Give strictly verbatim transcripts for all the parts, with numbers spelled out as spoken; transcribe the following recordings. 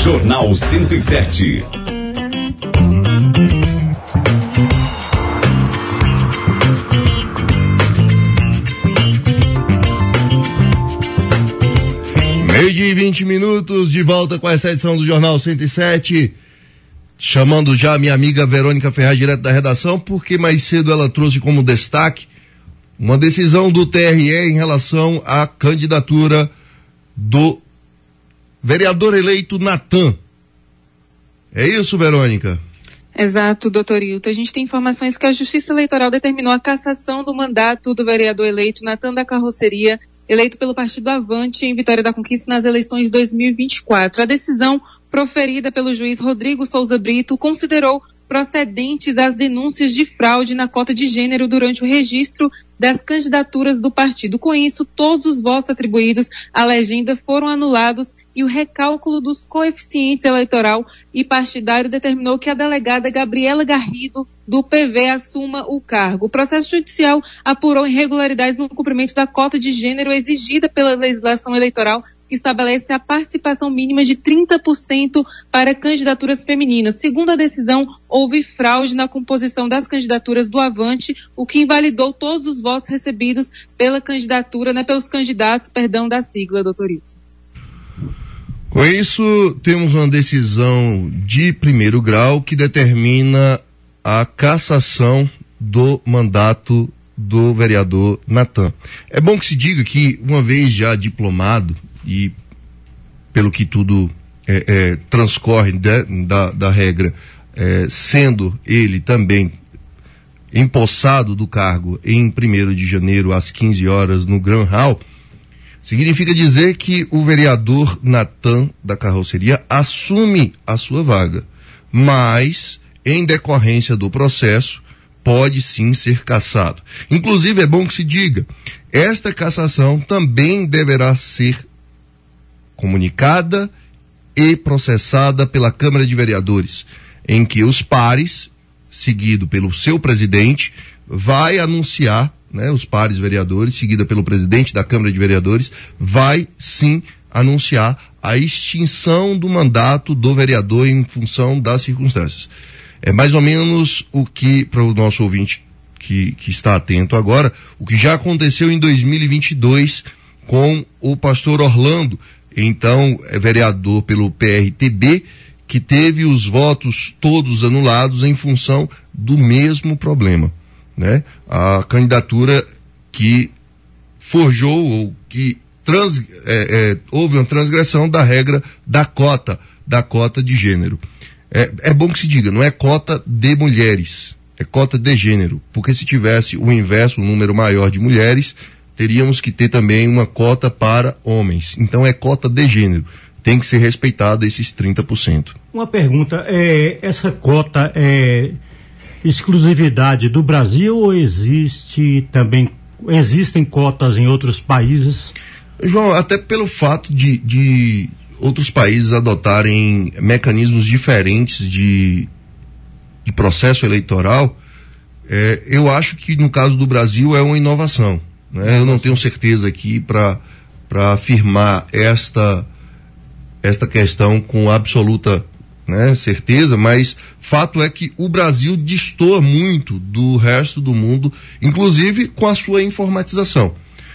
Jornal cento e sete. Meio-dia e vinte minutos, de volta com esta edição do Jornal cento e sete. Chamando já a minha amiga Verônica Ferraz, direto da redação, porque mais cedo ela trouxe como destaque uma decisão do T R E em relação à candidatura do vereador eleito Natan. É isso, Verônica? Exato, doutor Hilton. A gente tem informações que a Justiça Eleitoral determinou a cassação do mandato do vereador eleito Natan da Carroceria, eleito pelo Partido Avante em Vitória da Conquista nas eleições de dois mil e vinte e quatro. A decisão, proferida pelo juiz Rodrigo Souza Brito, considerou procedentes as denúncias de fraude na cota de gênero durante o registro das candidaturas do partido. Com isso, todos os votos atribuídos à legenda foram anulados e o recálculo dos coeficientes eleitoral e partidário determinou que a delegada Gabriela Garrido, do P V, assuma o cargo. O processo judicial apurou irregularidades no cumprimento da cota de gênero exigida pela legislação eleitoral, que estabelece a participação mínima de trinta por cento para candidaturas femininas. Segundo a decisão, houve fraude na composição das candidaturas do Avante, o que invalidou todos os votos recebidos pela candidatura, né, pelos candidatos, perdão, da sigla, doutor Hilton. Com isso, temos uma decisão de primeiro grau que determina a cassação do mandato do vereador Natan. É bom que se diga que, uma vez já diplomado, e pelo que tudo é, é, transcorre de, da, da regra, é, sendo ele também empossado do cargo em primeiro de janeiro às quinze horas no Grand Hall, significa dizer que o vereador Natan da Carroceria assume a sua vaga, mas em decorrência do processo pode sim ser cassado. Inclusive é bom que se diga, esta cassação também deverá ser comunicada e processada pela Câmara de Vereadores, em que os pares, seguido pelo seu presidente, vai anunciar, né, os pares vereadores, seguida pelo presidente da Câmara de Vereadores, vai sim anunciar a extinção do mandato do vereador em função das circunstâncias. É mais ou menos o que, para o nosso ouvinte que, que está atento agora, o que já aconteceu em dois mil e vinte e dois com o pastor Orlando, então é vereador pelo P R T B, que teve os votos todos anulados em função do mesmo problema, né? A candidatura que forjou ou que trans, é, é, houve uma transgressão da regra da cota, da cota de gênero. É, é bom que se diga, não é cota de mulheres, é cota de gênero, porque se tivesse o inverso, um número maior de mulheres, teríamos que ter também uma cota para homens. Então é cota de gênero. Tem que ser respeitado esses trinta por cento. Uma pergunta, é, essa cota é exclusividade do Brasil ou existe também, existem cotas em outros países? João, até pelo fato de, de outros países adotarem mecanismos diferentes de, de processo eleitoral, é, eu acho que no caso do Brasil é uma inovação. Né? Eu não tenho certeza aqui para para afirmar esta esta questão com absoluta, né, certeza, mas fato é que o Brasil destoa muito do resto do mundo, inclusive com a sua informatização.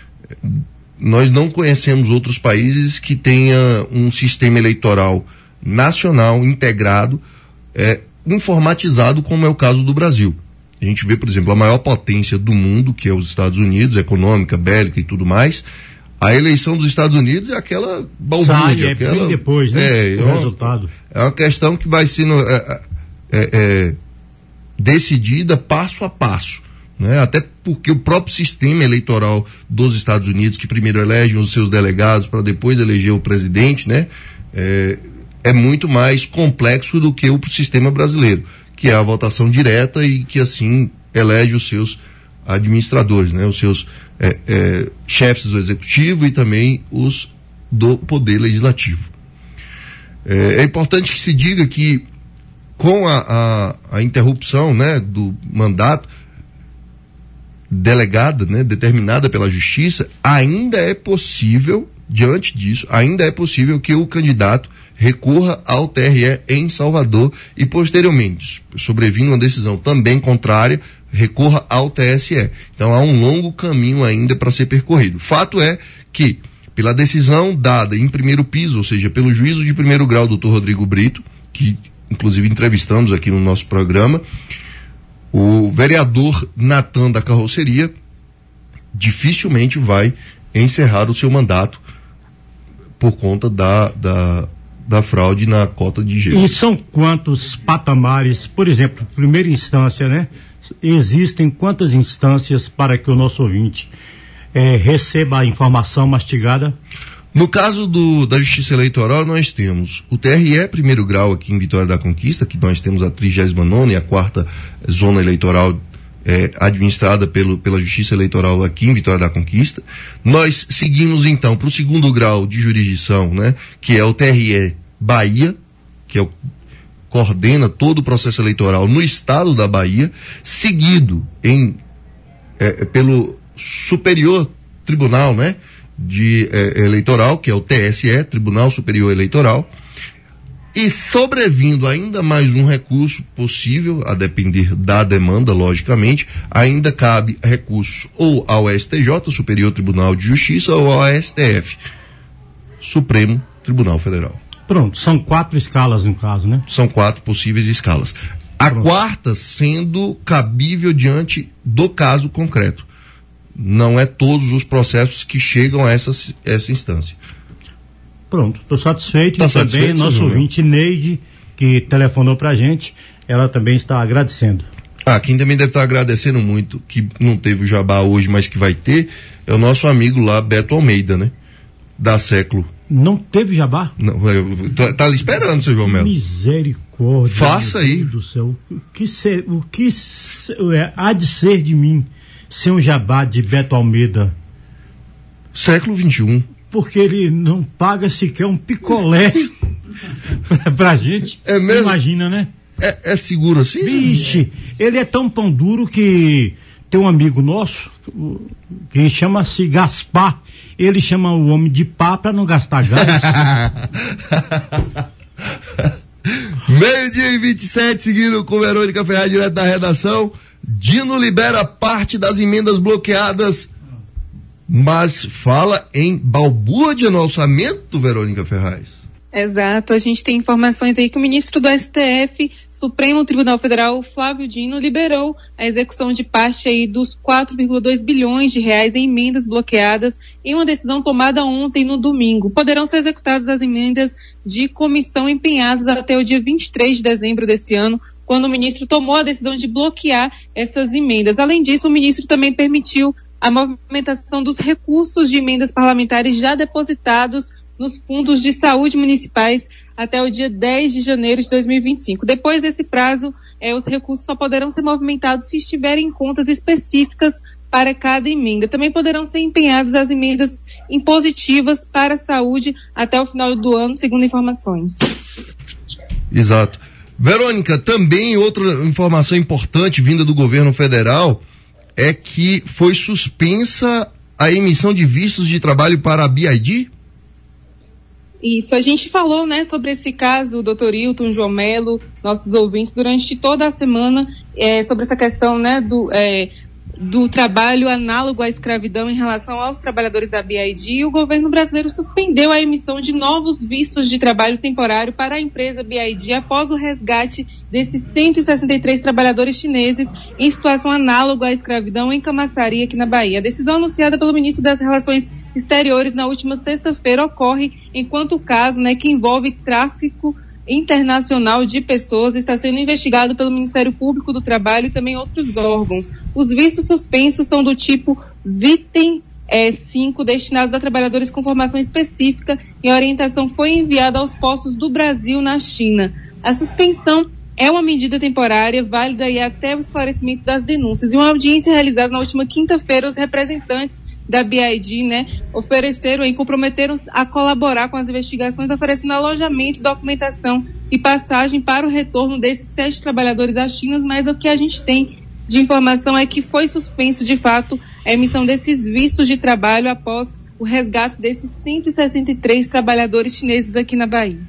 Nós não conhecemos outros países que tenham um sistema eleitoral nacional integrado, é, informatizado, como é o caso do Brasil. A gente vê, por exemplo, a maior potência do mundo, que é os Estados Unidos, econômica, bélica e tudo mais. A eleição dos Estados Unidos é aquela balbúrdia. Sai, é aquela, bem depois, né? É, o é uma, resultado. É uma questão que vai sendo é, é, é, decidida passo a passo, né? Até porque o próprio sistema eleitoral dos Estados Unidos, que primeiro elege os seus delegados para depois eleger o presidente, né? É, é muito mais complexo do que o sistema brasileiro, que é a votação direta e que assim elege os seus administradores, né? Os seus é, é, chefes do executivo e também os do poder legislativo. É, é importante que se diga que com a, a, a interrupção, né, do mandato delegada, né, determinada pela justiça, ainda é possível diante disso, ainda é possível que o candidato recorra ao T R E em Salvador e, posteriormente, sobrevindo uma decisão também contrária, recorra ao T S E. Então há um longo caminho ainda para ser percorrido. Fato é que, pela decisão dada em primeiro piso, ou seja, pelo juízo de primeiro grau, doutor Rodrigo Brito, que inclusive entrevistamos aqui no nosso programa, o vereador Natan da Carroceria dificilmente vai encerrar o seu mandato por conta da, da, da fraude na cota de gelo. E são quantos patamares, por exemplo, primeira instância, né? Existem quantas instâncias para que o nosso ouvinte é, receba a informação mastigada? No caso do, da Justiça Eleitoral, nós temos o T R E primeiro grau aqui em Vitória da Conquista, que nós temos a trigésima nona e a quarta zona eleitoral é, administrada pelo, pela Justiça Eleitoral aqui em Vitória da Conquista. Nós seguimos então para o segundo grau de jurisdição, né, que é o T R E Bahia, que é o, coordena todo o processo eleitoral no estado da Bahia, seguido em, é, pelo Superior Tribunal, né, de eh, eleitoral, que é o T S E, Tribunal Superior Eleitoral, e sobrevindo ainda mais um recurso possível, a depender da demanda, logicamente, ainda cabe recurso ou ao S T J, Superior Tribunal de Justiça, ou ao S T F, Supremo Tribunal Federal. Pronto, são quatro escalas no caso, né? São quatro possíveis escalas. A Pronto. quarta sendo cabível diante do caso concreto. Não é todos os processos que chegam a essa, essa instância. Pronto, estou satisfeito. Tá e satisfeito, também nosso ouvinte Neide, que telefonou para a gente, ela também está agradecendo. Ah, quem também deve estar agradecendo muito, que não teve o jabá hoje, mas que vai ter, é o nosso amigo lá, Beto Almeida, né? Da Século. Não teve jabá? Não, tá, tá ali esperando, seu João Melo. Misericórdia. Faça aí. Deus do céu. O que, ser, o que ser, é, há de ser de mim ser um jabá de Beto Almeida? Século vinte e um. Porque ele não paga sequer um picolé pra, pra gente. É mesmo? Imagina, né? É, é seguro assim? Vixe, ele é tão pão duro que tem um amigo nosso que chama-se Gaspar. Ele chama o homem de pá pra não gastar gás. Meio-dia e vinte e sete, seguindo com Verônica Ferraz, direto da redação. Dino libera parte das emendas bloqueadas, mas fala em balbúrdia no orçamento, Verônica Ferraz. Exato, a gente tem informações aí que o ministro do S T F, Supremo Tribunal Federal, Flávio Dino, liberou a execução de parte aí dos quatro vírgula dois bilhões de reais em emendas bloqueadas em uma decisão tomada ontem no domingo. Poderão ser executadas as emendas de comissão empenhadas até o dia vinte e três de dezembro desse ano, quando o ministro tomou a decisão de bloquear essas emendas. Além disso, o ministro também permitiu a movimentação dos recursos de emendas parlamentares já depositados nos fundos de saúde municipais até o dia dez de janeiro de dois mil e vinte e cinco. Depois desse prazo, eh, os recursos só poderão ser movimentados se estiverem em contas específicas para cada emenda. Também poderão ser empenhadas as emendas impositivas para a saúde até o final do ano, segundo informações. Exato. Verônica, também outra informação importante vinda do governo federal é que foi suspensa a emissão de vistos de trabalho para a B I D? Isso, a gente falou, né, sobre esse caso, doutor Hilton, João Melo, nossos ouvintes, durante toda a semana, é, sobre essa questão, né, do, é, do trabalho análogo à escravidão em relação aos trabalhadores da B I D, e o governo brasileiro suspendeu a emissão de novos vistos de trabalho temporário para a empresa B I D após o resgate desses cento e sessenta e três trabalhadores chineses em situação análoga à escravidão em Camaçari, aqui na Bahia. A decisão anunciada pelo ministro das Relações Exteriores na última sexta-feira ocorre enquanto o caso, né, que envolve tráfico internacional de pessoas está sendo investigado pelo Ministério Público do Trabalho e também outros órgãos. Os vistos suspensos são do tipo Vitem é, cinco, destinados a trabalhadores com formação específica, e a orientação foi enviada aos postos do Brasil na China. A suspensão é uma medida temporária, válida e até o esclarecimento das denúncias. Em uma audiência realizada na última quinta-feira, os representantes da B I D, né, ofereceram e comprometeram a colaborar com as investigações, oferecendo alojamento, documentação e passagem para o retorno desses sete trabalhadores à China, mas o que a gente tem de informação é que foi suspenso, de fato, a emissão desses vistos de trabalho após o resgate desses cento e sessenta e três trabalhadores chineses aqui na Bahia.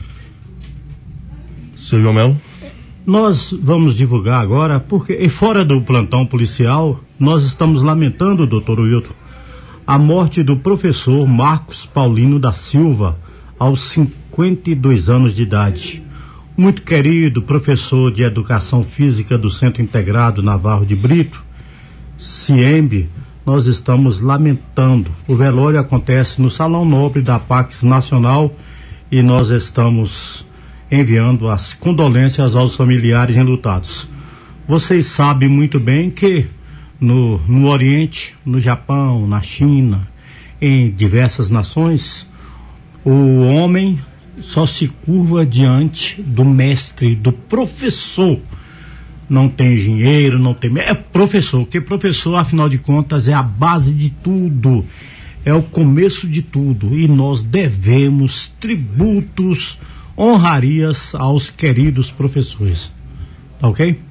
Seu João Melo? Nós vamos divulgar agora, porque e fora do plantão policial, nós estamos lamentando, doutor Wilton, a morte do professor Marcos Paulino da Silva, aos cinquenta e dois anos de idade. Muito querido professor de Educação Física do Centro Integrado Navarro de Brito, CIEMB, nós estamos lamentando. O velório acontece no Salão Nobre da Pax Nacional e nós estamos enviando as condolências aos familiares enlutados. Vocês sabem muito bem que no, no Oriente, no Japão, na China, em diversas nações, o homem só se curva diante do mestre, do professor. Não tem engenheiro, não tem... É professor, porque professor, afinal de contas, é a base de tudo. É o começo de tudo. E nós devemos tributos, honrarias aos queridos professores. Tá ok?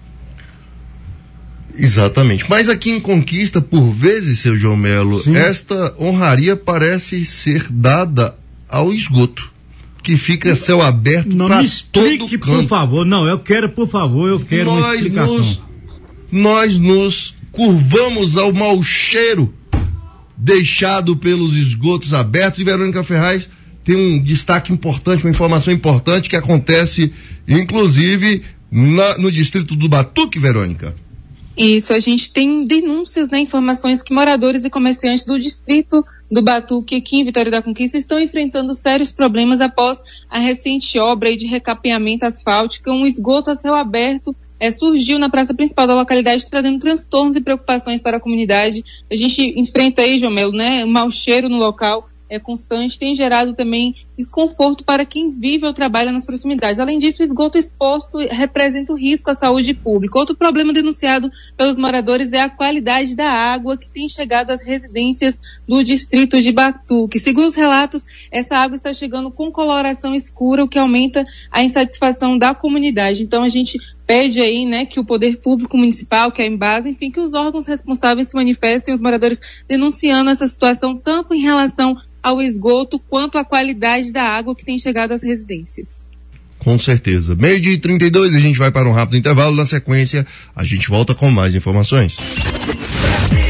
Exatamente. Mas aqui em Conquista, por vezes, seu João Melo, Sim. esta honraria parece ser dada ao esgoto, que fica céu aberto para todo canto. Por favor. Não, eu quero, por favor, eu quero nós uma explicação. Nos, nós nos curvamos ao mau cheiro deixado pelos esgotos abertos, e Verônica Ferraz tem um destaque importante, uma informação importante que acontece, inclusive, na, no distrito do Batuque, Verônica. Isso, a gente tem denúncias, né, informações que moradores e comerciantes do distrito do Batuque, aqui em Vitória da Conquista, estão enfrentando sérios problemas após a recente obra de recapeamento asfáltico. Um esgoto a céu aberto é, surgiu na praça principal da localidade, trazendo transtornos e preocupações para a comunidade. A gente enfrenta aí, João Melo, né, um mau cheiro no local é constante, tem gerado também desconforto para quem vive ou trabalha nas proximidades. Além disso, o esgoto exposto representa o risco à saúde pública. Outro problema denunciado pelos moradores é a qualidade da água que tem chegado às residências do distrito de Batuque. Segundo os relatos, essa água está chegando com coloração escura, o que aumenta a insatisfação da comunidade. Então, a gente pede aí, né, que o poder público municipal, que é a Embasa, enfim, que os órgãos responsáveis se manifestem, os moradores denunciando essa situação, tanto em relação ao esgoto quanto à qualidade da água que tem chegado às residências. Com certeza. Meio-dia e trinta e dois, a gente vai para um rápido intervalo. Na sequência, a gente volta com mais informações.